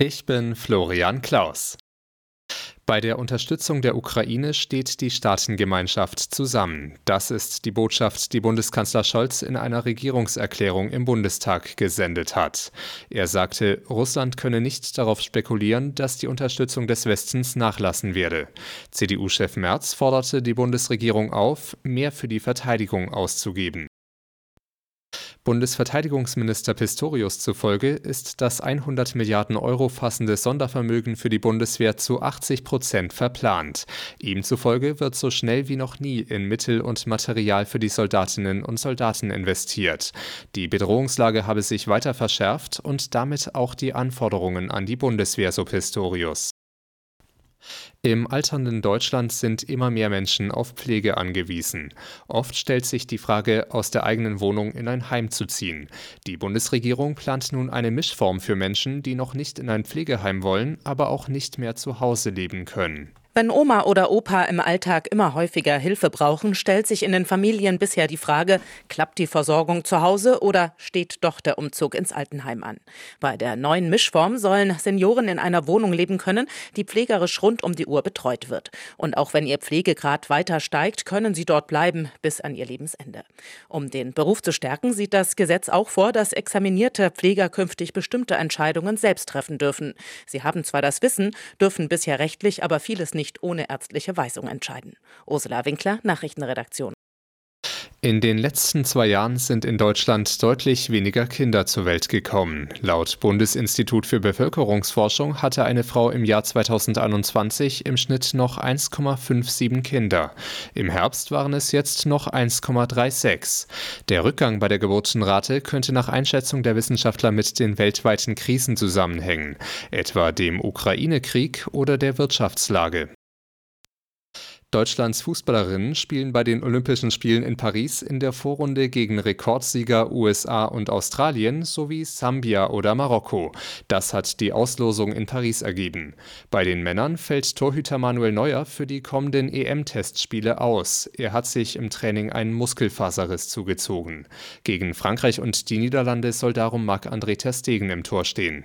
Ich bin Florian Klaus. Bei der Unterstützung der Ukraine steht die Staatengemeinschaft zusammen. Das ist die Botschaft, die Bundeskanzler Scholz in einer Regierungserklärung im Bundestag gesendet hat. Er sagte, Russland könne nicht darauf spekulieren, dass die Unterstützung des Westens nachlassen werde. CDU-Chef Merz forderte die Bundesregierung auf, mehr für die Verteidigung auszugeben. Bundesverteidigungsminister Pistorius zufolge ist das 100 Milliarden Euro fassende Sondervermögen für die Bundeswehr zu 80% verplant. Ihm zufolge wird so schnell wie noch nie in Mittel und Material für die Soldatinnen und Soldaten investiert. Die Bedrohungslage habe sich weiter verschärft und damit auch die Anforderungen an die Bundeswehr, so Pistorius. Im alternden Deutschland sind immer mehr Menschen auf Pflege angewiesen. Oft stellt sich die Frage, aus der eigenen Wohnung in ein Heim zu ziehen. Die Bundesregierung plant nun eine Mischform für Menschen, die noch nicht in ein Pflegeheim wollen, aber auch nicht mehr zu Hause leben können. Wenn Oma oder Opa im Alltag immer häufiger Hilfe brauchen, stellt sich in den Familien bisher die Frage, klappt die Versorgung zu Hause oder steht doch der Umzug ins Altenheim an? Bei der neuen Mischform sollen Senioren in einer Wohnung leben können, die pflegerisch rund um die Uhr betreut wird. Und auch wenn ihr Pflegegrad weiter steigt, können sie dort bleiben bis an ihr Lebensende. Um den Beruf zu stärken, sieht das Gesetz auch vor, dass examinierte Pfleger künftig bestimmte Entscheidungen selbst treffen dürfen. Sie haben zwar das Wissen, dürfen bisher rechtlich aber vieles nicht ohne ärztliche Weisung entscheiden. Ursula Winkler, Nachrichtenredaktion. In den letzten 2 Jahren sind in Deutschland deutlich weniger Kinder zur Welt gekommen. Laut Bundesinstitut für Bevölkerungsforschung hatte eine Frau im Jahr 2021 im Schnitt noch 1,57 Kinder. Im Herbst waren es jetzt noch 1,36. Der Rückgang bei der Geburtenrate könnte nach Einschätzung der Wissenschaftler mit den weltweiten Krisen zusammenhängen, etwa dem Ukraine-Krieg oder der Wirtschaftslage. Deutschlands Fußballerinnen spielen bei den Olympischen Spielen in Paris in der Vorrunde gegen Rekordsieger USA und Australien sowie Sambia oder Marokko. Das hat die Auslosung in Paris ergeben. Bei den Männern fällt Torhüter Manuel Neuer für die kommenden EM-Testspiele aus. Er hat sich im Training einen Muskelfaserriss zugezogen. Gegen Frankreich und die Niederlande soll darum Marc-André ter Stegen im Tor stehen.